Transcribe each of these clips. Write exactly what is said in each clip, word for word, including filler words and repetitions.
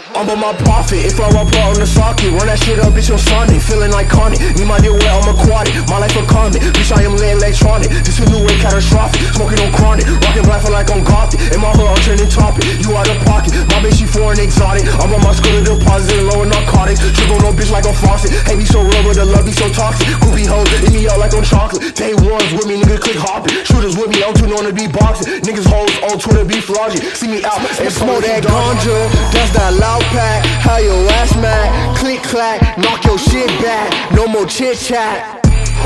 I'm on my profit, if I walk out on the socket, run that shit up, bitch, on Sunday. Feeling iconic, need my deal where I'm aquatic. My life a convict, bitch, I am lit electronic. This a new way catastrophic, smoking on chronic. Rockin' black for like I'm gothic. In my hood, I'm trending topic. You out of pocket, my bitch, she foreign exotic. I'm on my school of deposit, lower narcotics. Trip on no bitch like I'm faucet. Hate me so real, but the love be so toxic. Groupie hoes, eat me out like I'm chocolate. Day ones with me, nigga, click hopping. Shooters with me, I'm too known to be boxing. Niggas hoes on Twitter be flogging. See me out and smoke that ganja. That's that loud pack. How your ass mad? Click clack, knock your shit back. No more chit chat.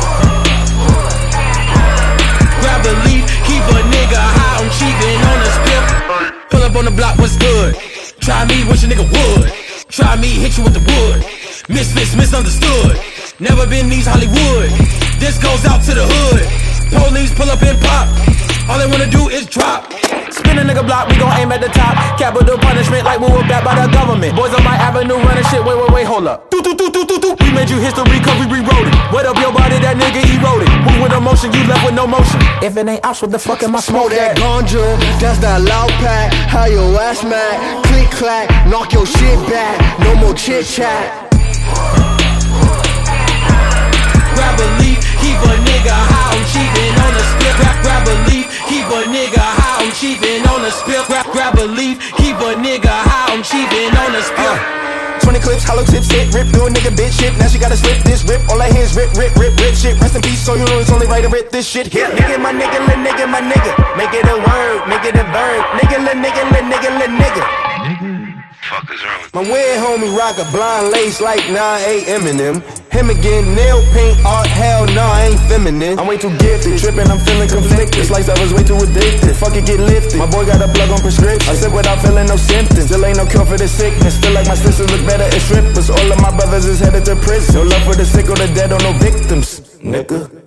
Grab a leaf, keep a nigga high on cheating on the spit. Pull up on the block, what's good? Try me, wish a nigga would. Try me, hit you with the wood. Misfits, misunderstood. Never been these Hollywood. This goes out to the hood. Police pull up and pop. All they wanna do is drop. Spin a nigga block, we gon' aim at the top. Capital punishment like we were backed by the government. Boys on my avenue running shit, wait, wait, wait, hold up. Do, do, do, do, do, do. We made you history, cause we rewrote it. Wet up your body, that nigga eroded. Move with emotion, you left with no motion. If it ain't ops, what the fuck am I Smoke smoke that that? ganja, that's that loud pack. How your ass mad? Click clack, knock your shit back. No more chit chat. Grab a leaf, keep a nigga high on cheating on the spit. Grab, grab a leaf, keep a nigga high on cheating on the spit. Grab, grab a leaf, keep a nigga high on cheating on the spit. Uh, twenty clips, hollow tips, hit, rip, do a nigga bitch shit. Now she gotta slip this, rip, all her hands rip, rip, rip, rip shit. Rest in peace, so you know it's only right to rip this shit. Yeah, nigga, my nigga, lil' nigga, my nigga. Make it a word, make it a verb. Nigga, lil' nigga, lil' nigga, lil' nigga. Fuck is wrong with My weird homie rock a blind lace like nine eight Eminem. Him again, nail paint art, hell nah, I ain't feminine. I'm way too gifted, tripping, I'm feeling conflicted. This lifestyle was way too addictive, fuck it, get lifted. My boy got a plug on prescription, I sip without feeling no symptoms. Still ain't no cure for the sickness, still like my sisters look better as strippers. All of my brothers is headed to prison. No love for the sick or the dead or no victims, nigga.